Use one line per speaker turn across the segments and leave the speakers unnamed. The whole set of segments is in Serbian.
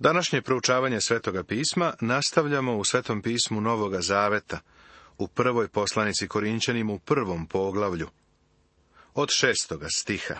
Današnje proučavanje Svetoga pisma nastavljamo u Svetom pismu Novoga Zaveta, u prvoj poslanici Korinćanima u 1. poglavlju, od 6. stiha.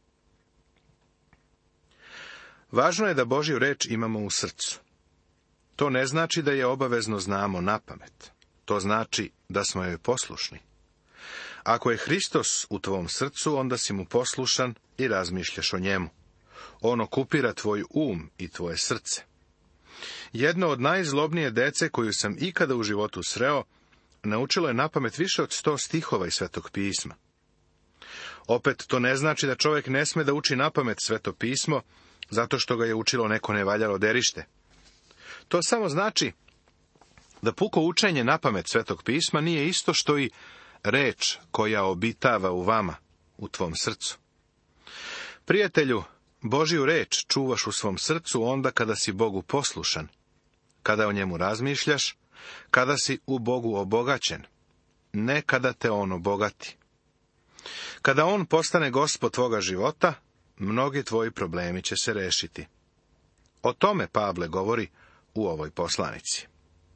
Važno je da Božju reč imamo u srcu. To ne znači da je obavezno znamo napamet. To znači da smo joj poslušni. Ako je Hristos u tvom srcu, onda si mu poslušan i razmišljaš o njemu. On okupira tvoj i tvoje srce. Jedno od najzlobnije dece koju sam ikada u životu sreo, naučilo je napamet više od 100 stihova iz Svetog pisma. Opet, to ne znači da čovjek ne sme da uči napamet Sveto pismo, zato što ga je učilo neko nevaljalo derište. To samo znači da puko učenje napamet Svetog pisma nije isto što i reč koja obitava u vama, u tvom srcu. Prijatelju, Božju reč čuvaš u svom srcu onda kada si Bogu poslušan, kada o njemu razmišljaš, kada si u Bogu obogaćen, ne kada te on obogati. Kada on postane gospod tvoga života, mnogi tvoji problemi će se rešiti. O tome Pavle govori u ovoj poslanici.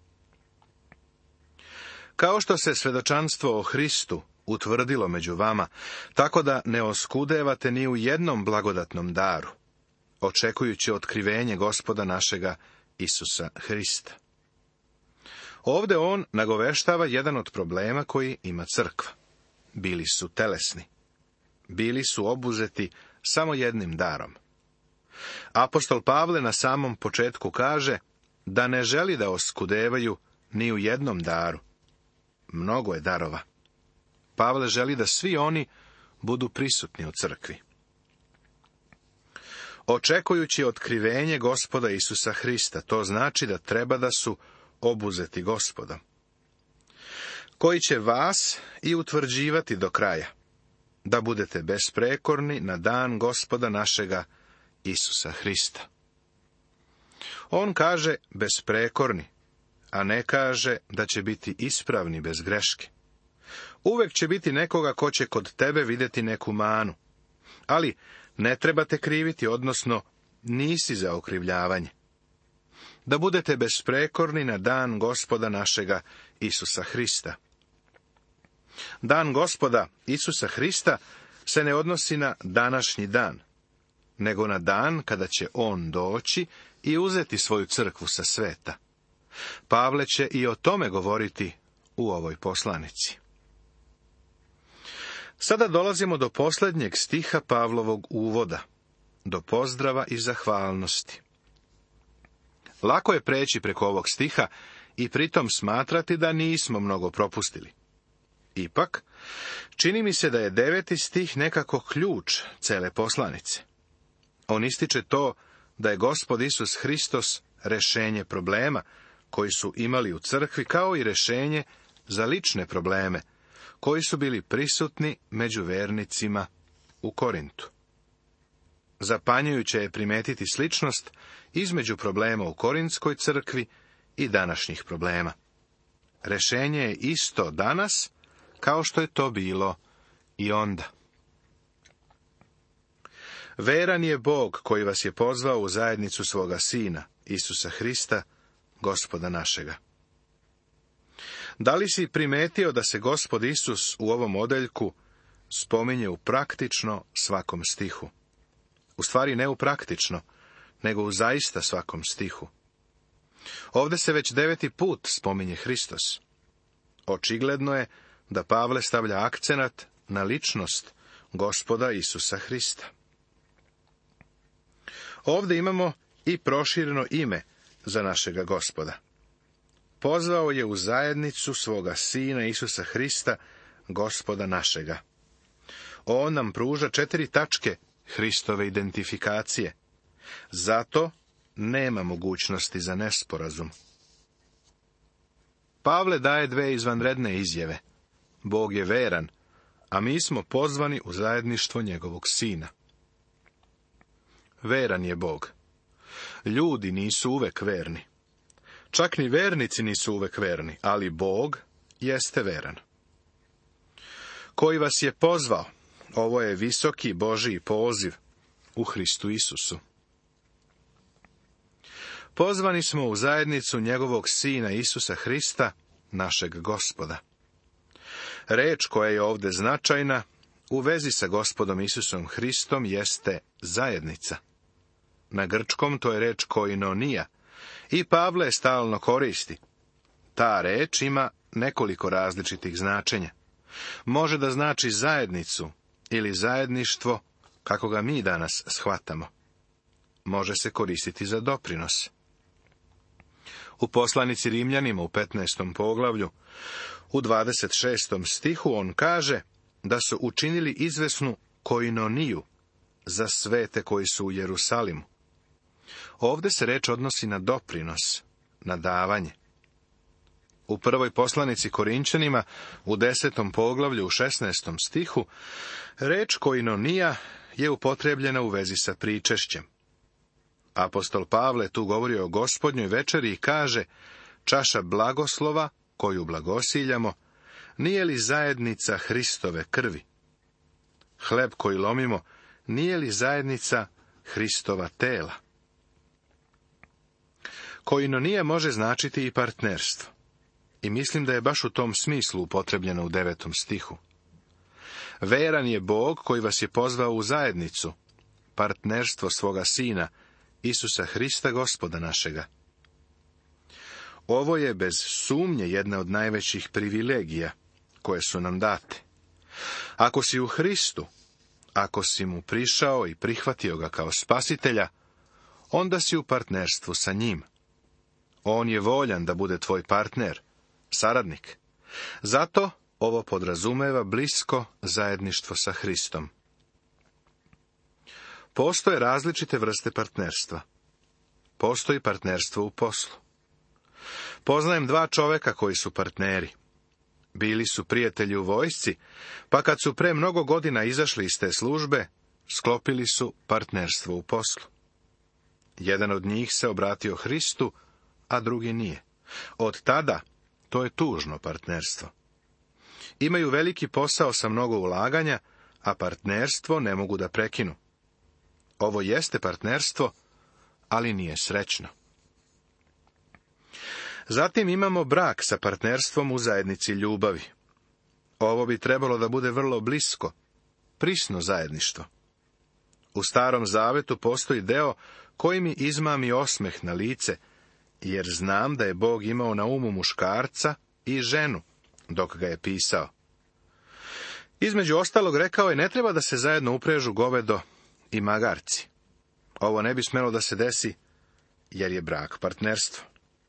Kao što se svedočanstvo o Hristu utvrdilo među vama, tako da ne oskudevate ni u jednom blagodatnom daru, očekujući otkrivenje Gospoda našega Isusa Hrista. Ovde on nagoveštava jedan od problema koji ima crkva. Bili su telesni. Bili su obuzeti samo jednim darom. Apostol Pavle na samom početku kaže da ne želi da oskudevaju ni u jednom daru. Mnogo je darova. Pavle želi da svi oni budu prisutni u crkvi. Očekujući otkrivenje Gospoda Isusa Hrista, to znači da treba da su obuzeti Gospodom, koji će vas i utvrđivati do kraja, da budete besprekorni na dan Gospoda našega Isusa Hrista. On kaže besprekorni, a ne kaže da će biti ispravni bez greške. Uvek će biti nekoga ko će kod tebe vidjeti neku manu, ali ne trebate kriviti, odnosno nisi za okrivljavanje. Da budete besprekorni na dan Gospoda našega Isusa Hrista. Dan Gospoda Isusa Hrista se ne odnosi na današnji dan, nego na dan kada će on doći i uzeti svoju crkvu sa sveta. Pavle će i o tome govoriti u ovoj poslanici. Sada dolazimo do posljednjeg stiha Pavlovog uvoda, do pozdrava i zahvalnosti. Lako je preći preko ovog stiha i pritom smatrati da nismo mnogo propustili. Ipak, čini mi se da je 9. stih nekako ključ cele poslanice. On ističe to da je Gospod Isus Hristos rešenje problema koji su imali u crkvi, kao i rešenje za lične probleme koji su bili prisutni među vernicima u Korintu. Zapanjujuće je primetiti sličnost između problema u Korintskoj crkvi i današnjih problema. Rešenje je isto danas kao što je to bilo i onda. Veran je Bog koji vas je pozvao u zajednicu svoga Sina, Isusa Hrista, Gospoda našega. Da li si primetio da se Gospod Isus u ovom odeljku spominje u praktično svakom stihu? U stvari ne u praktično, nego u zaista svakom stihu. Ovdje se već 9. put spominje Hristos. Očigledno je da Pavle stavlja akcenat na ličnost Gospoda Isusa Hrista. Ovdje imamo i prošireno ime za našega Gospoda. Pozvao je u zajednicu svoga Sina Isusa Hrista, Gospoda našega. On nam pruža 4 tačke Hristove identifikacije. Zato nema mogućnosti za nesporazum. Pavle daje 2 izvanredne izjave. Bog je veran, a mi smo pozvani u zajedništvo njegovog Sina. Veran je Bog. Ljudi nisu uvek verni. Čak ni vernici nisu uvek verni, ali Bog jeste veran. Koji vas je pozvao? Ovo je visoki Božji poziv u Hristu Isusu. pozvani smo u zajednicu njegovog Sina Isusa Hrista, našeg Gospoda. Reč koja je ovdje značajna u vezi sa Gospodom Isusom Hristom jeste zajednica. Na grčkom to je reč koinonija i Pavle je stalno koristi. Ta reč ima nekoliko različitih značenja. Može da znači zajednicu ili zajedništvo, kako ga mi danas shvatamo. Može se koristiti za doprinos. U poslanici Rimljanima u 15. poglavlju, u 26. stihu on kaže da su učinili izvesnu koinoniju za svete koji su u Jerusalimu. Ovdje se reč odnosi na doprinos, na davanje. U prvoj poslanici Korinčanima, u 10. poglavlju, u 16. stihu, reč koinonija je upotrebljena u vezi sa pričešćem. Apostol Pavle tu govori o Gospodnjoj večeri i kaže, čaša blagoslova, koju blagosiljamo, nije li zajednica Hristove krvi? Hleb koji lomimo, nije li zajednica Hristova tela? Koinonija može značiti i partnerstvo. I mislim da je baš u tom smislu upotrebljeno u 9. stihu. Veran je Bog koji vas je pozvao u zajednicu, partnerstvo svoga Sina, Isusa Hrista, Gospoda našega. Ovo je bez sumnje jedna od najvećih privilegija koje su nam date. Ako si u Hristu, ako si mu prišao i prihvatio ga kao spasitelja, onda si u partnerstvu sa njim. On je voljan da bude tvoj partner, saradnik. Zato ovo podrazumeva blisko zajedništvo sa Hristom. Postoje različite vrste partnerstva. Postoji partnerstvo u poslu. Poznajem 2 čoveka koji su partneri. Bili su prijatelji u vojsci, pa kad su pre mnogo godina izašli iz te službe, sklopili su partnerstvo u poslu. Jedan od njih se obratio Hristu, a drugi nije. Od tada to je tužno partnerstvo. Imaju veliki posao sa mnogo ulaganja, a partnerstvo ne mogu da prekinu. Ovo jeste partnerstvo, ali nije srećno. Zatim imamo brak sa partnerstvom u zajednici ljubavi. Ovo bi trebalo da bude vrlo blisko, prisno zajedništvo. U Starom Zavetu postoji deo koji mi izmami osmeh na lice, jer znam da je Bog imao na umu muškarca i ženu dok ga je pisao. Između ostalog rekao je, ne treba da se zajedno uprežu govedo i magarci. Ovo ne bi smelo da se desi, jer je brak partnerstvo.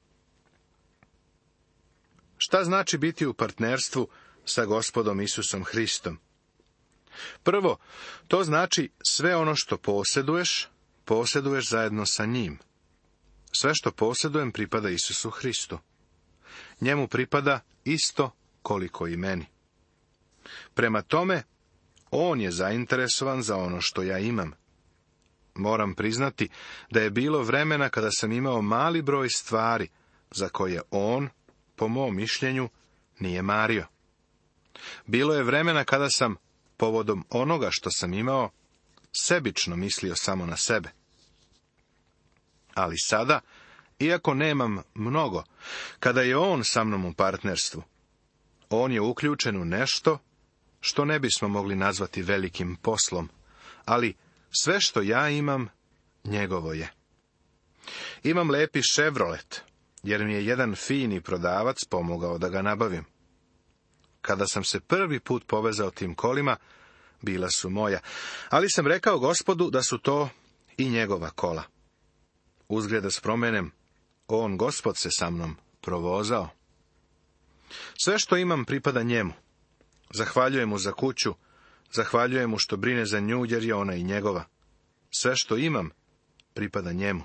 Šta znači biti u partnerstvu sa Gospodom Isusom Hristom? Prvo, to znači sve ono što posjeduješ zajedno sa njim. Sve što posjedujem pripada Isusu Hristu. Njemu pripada isto koliko i meni. Prema tome, on je zainteresovan za ono što ja imam. Moram priznati da je bilo vremena kada sam imao mali broj stvari za koje on, po mom mišljenju, nije mario. Bilo je vremena kada sam, povodom onoga što sam imao, sebično mislio samo na sebe. Ali sada, iako nemam mnogo, kada je on sa mnom u partnerstvu, on je uključen u nešto što ne bismo mogli nazvati velikim poslom, ali sve što ja imam, njegovo je. Imam lepi Chevrolet, jer mi je jedan fini prodavac pomogao da ga nabavim. Kada sam se prvi put povezao tim kolima, bila su moja, ali sam rekao Gospodu da su to i njegova kola. Uzgred da spomenem, on, Gospod, se sa mnom provozao. Sve što imam pripada njemu. Zahvaljujem mu za kuću, zahvaljujem mu što brine za nju, jer je ona i njegova. Sve što imam pripada njemu.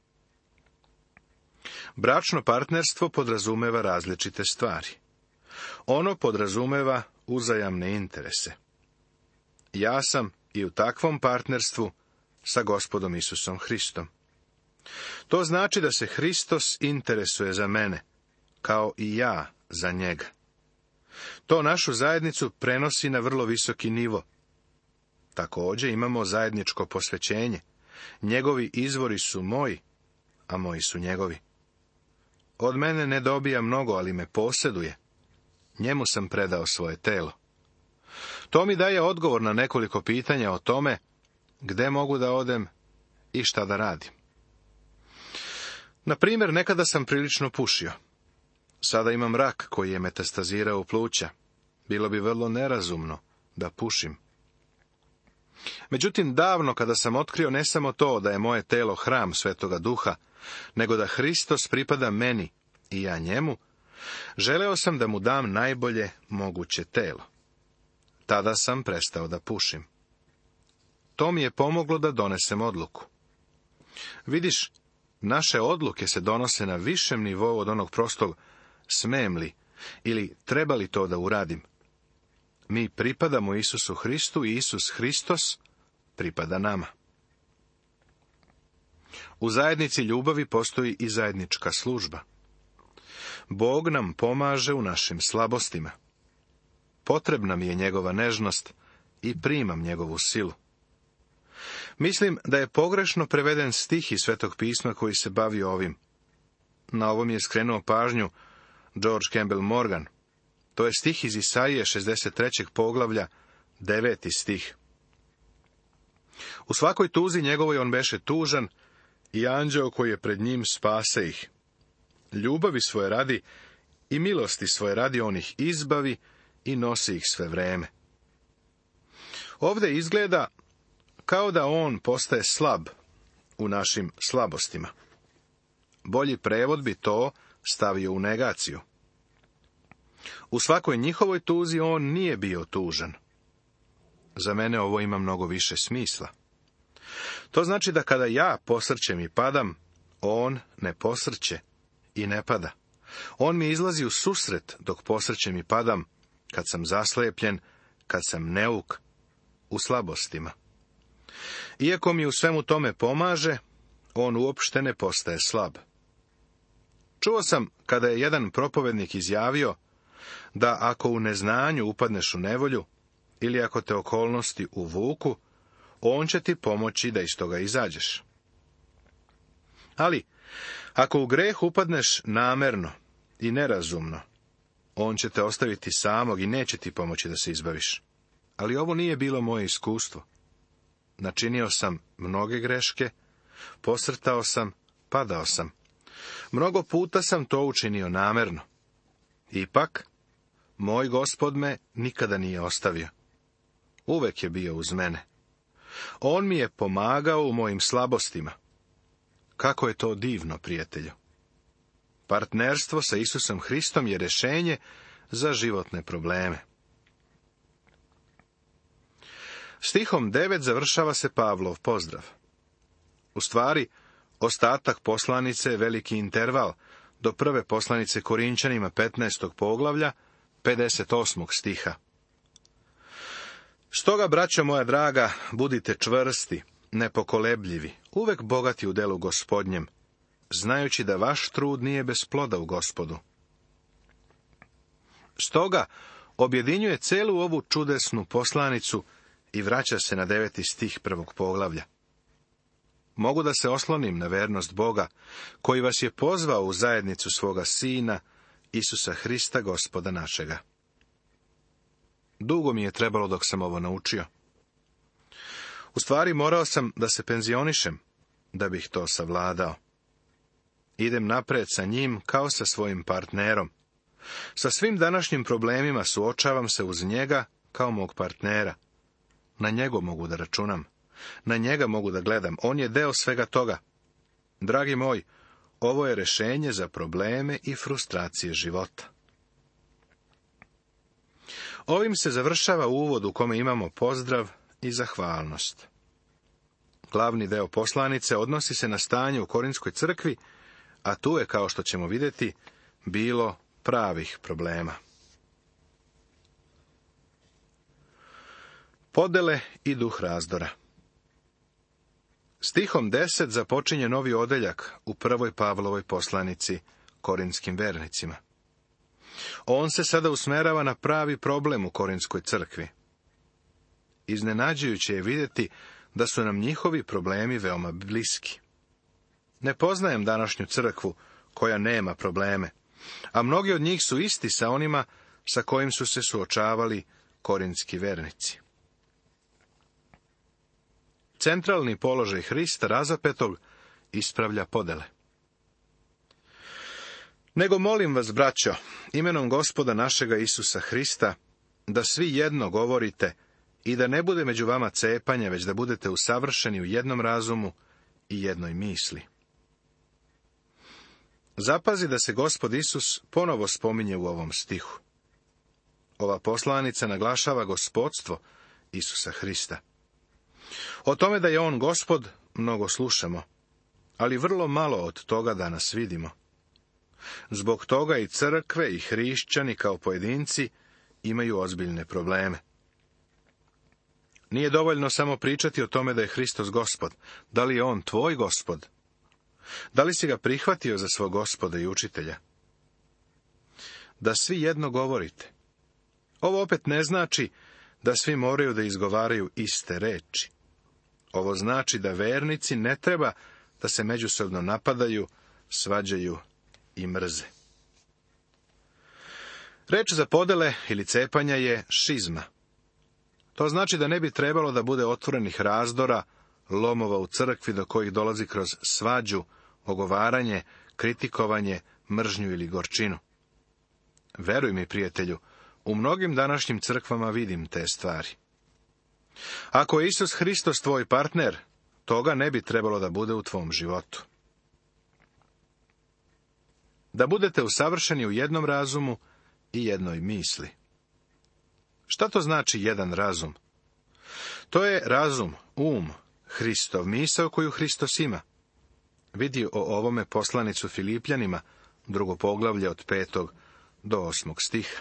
Bračno partnerstvo podrazumeva različite stvari. Ono podrazumeva uzajamne interese. Ja sam i u takvom partnerstvu sa Gospodom Isusom Hristom. To znači da se Hristos interesuje za mene, kao i ja za njega. To našu zajednicu prenosi na vrlo visoki nivo. Također imamo zajedničko posvećenje. Njegovi izvori su moji, a moji su njegovi. Od mene ne dobija mnogo, ali me posjeduje. Njemu sam predao svoje telo. To mi daje odgovor na nekoliko pitanja o tome gde mogu da odem i šta da radim. Na primjer, nekada sam prilično pušio. Sada imam rak koji je metastazirao u pluća. Bilo bi vrlo nerazumno da pušim. Međutim, davno kada sam otkrio ne samo to da je moje telo hram Svetoga Duha, nego da Hristos pripada meni i ja njemu, želeo sam da mu dam najbolje moguće telo. Tada sam prestao da pušim. To mi je pomoglo da donesem odluku. Vidiš, naše odluke se donose na višem nivou od onog prostog smem li ili treba li to da uradim. Mi pripadamo Isusu Hristu i Isus Hristos pripada nama. U zajednici ljubavi postoji i zajednička služba. Bog nam pomaže u našim slabostima. Potrebna mi je njegova nežnost i primam njegovu silu. Mislim da je pogrešno preveden stih iz Svetog pisma koji se bavi ovim. Na ovom je skrenuo pažnju George Campbell Morgan. To je stih iz Isaije 63. poglavlja, 9. stih. U svakoj tuzi njegovoj on beše tužan i anđeo koji je pred njim spase ih. Ljubavi svoje radi i milosti svoje radi on ih izbavi i nosi ih sve vreme. Ovdje izgleda kao da on postaje slab u našim slabostima. Bolji prevod bi to stavio u negaciju. U svakoj njihovoj tuzi on nije bio tužan. Za mene ovo ima mnogo više smisla. To znači da kada ja posrćem i padam, on ne posrće i ne pada. On mi izlazi u susret dok posrćem i padam, kad sam zaslepljen, kad sam neuk, u slabostima. Iako mi u svemu tome pomaže, on uopšte ne postaje slab. Čuo sam kada je jedan propovednik izjavio da ako u neznanju upadneš u nevolju ili ako te okolnosti uvuku, on će ti pomoći da iz toga izađeš. Ali, ako u greh upadneš namerno i nerazumno, on će te ostaviti samog i neće ti pomoći da se izbaviš. Ali ovo nije bilo moje iskustvo. Načinio sam mnoge greške, posrtao sam, padao sam. Mnogo puta sam to učinio namerno. Ipak, moj Gospod me nikada nije ostavio. Uvek je bio uz mene. On mi je pomagao u mojim slabostima. Kako je to divno, prijatelju. Partnerstvo sa Isusom Hristom je rješenje za životne probleme. Stihom 9 završava se Pavlov pozdrav. U stvari, ostatak poslanice je veliki interval do prve poslanice Korinčanima 15. poglavlja, 58. stiha. Stoga, braćo moja draga, budite čvrsti, nepokolebljivi, uvek bogati u delu Gospodnjem, znajući da vaš trud nije bez ploda u Gospodu. Stoga, objedinjuje celu ovu čudesnu poslanicu i vraća se na 9. stih 1. poglavlja. Mogu da se oslonim na vernost Boga, koji vas je pozvao u zajednicu svoga Sina, Isusa Hrista, Gospoda našega. Dugo mi je trebalo dok sam ovo naučio. U stvari, morao sam da se penzionišem, da bih to savladao. Idem napred sa njim kao sa svojim partnerom. Sa svim današnjim problemima suočavam se uz njega kao mog partnera. Na njega mogu da računam. Na njega mogu da gledam. On je deo svega toga. Dragi moj, ovo je rješenje za probleme i frustracije života. Ovim se završava uvod u kome imamo pozdrav i zahvalnost. Glavni deo poslanice odnosi se na stanje u Korinskoj crkvi, a tu je, kao što ćemo vidjeti, bilo pravih problema. Podele i duh razdora. Stihom 10 započinje novi odeljak u prvoj Pavlovoj poslanici Korintskim vernicima. On se sada usmerava na pravi problem u Korinskoj crkvi. Iznenađujuće je vidjeti da su nam njihovi problemi veoma bliski. Ne poznajem današnju crkvu koja nema probleme, a mnogi od njih su isti sa onima sa kojim su se suočavali korinski vernici. Centralni položaj Hrista razapetog ispravlja podele. Nego molim vas, braćo, imenom Gospoda našega Isusa Hrista, da svi jedno govorite i da ne bude među vama cepanja, već da budete usavršeni u jednom razumu i jednoj misli. Zapazi da se Gospod Isus ponovo spominje u ovom stihu. Ova poslanica naglašava gospodstvo Isusa Hrista. O tome da je on Gospod mnogo slušamo, ali vrlo malo od toga danas vidimo. Zbog toga i crkve i hrišćani kao pojedinci imaju ozbiljne probleme. Nije dovoljno samo pričati o tome da je Hristos Gospod. Da li je on tvoj Gospod? Da li si ga prihvatio za svog Gospoda i učitelja? Da svi jedno govorite. Ovo opet ne znači da svi moraju da izgovaraju iste reči. Ovo znači da vernici ne treba da se međusobno napadaju, svađaju i mrze. Reč za podele ili cepanja je šizma. To znači da ne bi trebalo da bude otvorenih razdora, lomova u crkvi do kojih dolazi kroz svađu, ogovaranje, kritikovanje, mržnju ili gorčinu. Veruj mi, prijatelju, u mnogim današnjim crkvama vidim te stvari. Ako je Isus Hristos tvoj partner, toga ne bi trebalo da bude u tvom životu. Da budete usavršeni u jednom razumu i jednoj misli. Šta to znači jedan razum? To je razum, Hristov, misao koju Hristos ima. Vidi o ovome poslanicu Filipljanima, 2. poglavlje od 5. do 8. stiha.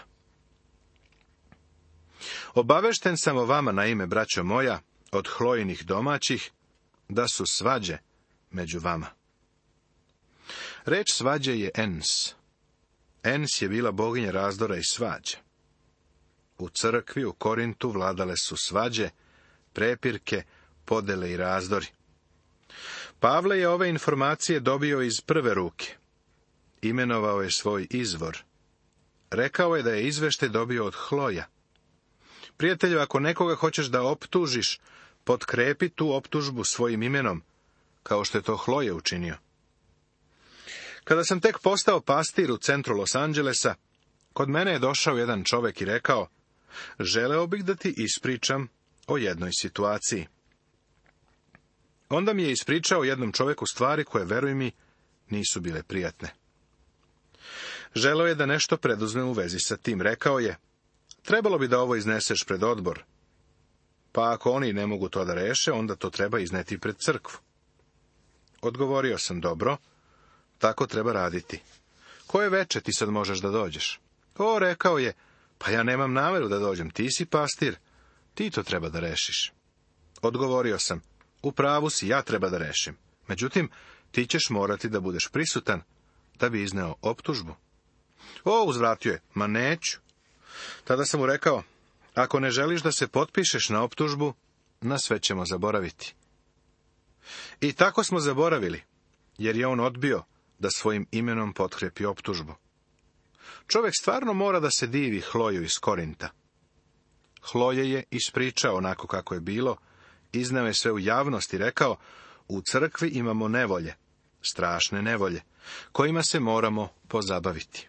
Obavešten sam o vama, na ime, braćo moja, od Hlojinih domaćih, da su svađe među vama. Reč svađe je Ens. Ens je bila boginja razdora i svađa. U crkvi u Korintu vladale su svađe, prepirke, podele i razdori. Pavle je ove informacije dobio iz prve ruke. Imenovao je svoj izvor. Rekao je da je izveštaj dobio od Hloja. Prijatelju, ako nekoga hoćeš da optužiš, potkrepi tu optužbu svojim imenom, kao što je to Hloje učinio. Kada sam tek postao pastir u centru Los Angelesa, kod mene je došao jedan čovek i rekao: želeo bih da ti ispričam o jednoj situaciji. Onda mi je ispričao jednom čoveku stvari koje, veruj mi, nisu bile prijatne. Želeo je da nešto preduzme u vezi sa tim. Rekao je: trebalo bi da ovo izneseš pred odbor. Pa ako oni ne mogu to da reše, onda to treba izneti pred crkvu. Odgovorio sam: dobro, tako treba raditi. Koje veče ti sad možeš da dođeš? O, rekao je, pa ja nemam nameru da dođem, ti si pastir, ti to treba da rešiš. Odgovorio sam: u pravu si, ja treba da rešim. Međutim, ti ćeš morati da budeš prisutan, da bi izneo optužbu. O, uzvratio je, ma neću. Tada sam mu rekao: ako ne želiš da se potpišeš na optužbu, na sve ćemo zaboraviti. I tako smo zaboravili, jer je on odbio da svojim imenom potkrepi optužbu. Čovjek stvarno mora da se divi Hloju iz Korinta. Hloje je ispričao onako kako je bilo, izneo je sve u javnost i rekao: u crkvi imamo nevolje, strašne nevolje, kojima se moramo pozabaviti.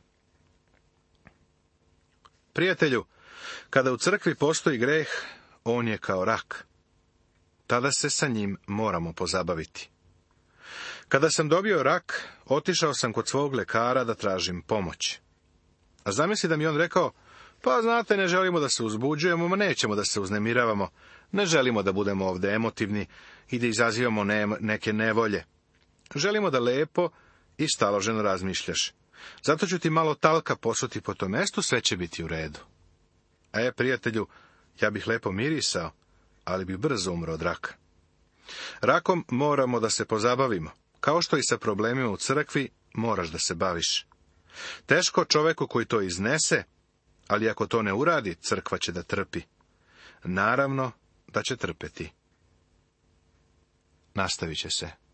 Prijatelju, kada u crkvi postoji greh, on je kao rak. Tada se sa njim moramo pozabaviti. Kada sam dobio rak, otišao sam kod svog lekara da tražim pomoć. A zamisli da mi on rekao: pa znate, ne želimo da se uzbuđujemo, ma nećemo da se uznemiravamo, ne želimo da budemo ovde emotivni i da izazivamo neke nevolje. Želimo da lepo i staloženo razmišljaš. Zato ću ti malo talka posuti po tom mestu, sve će biti u redu. Prijatelju, ja bih lepo mirisao, ali bih brzo umro od raka. Rakom moramo da se pozabavimo. Kao što i sa problemima u crkvi, moraš da se baviš. Teško čoveku koji to iznese, ali ako to ne uradi, crkva će da trpi. Naravno da će trpeti. Nastavit će se.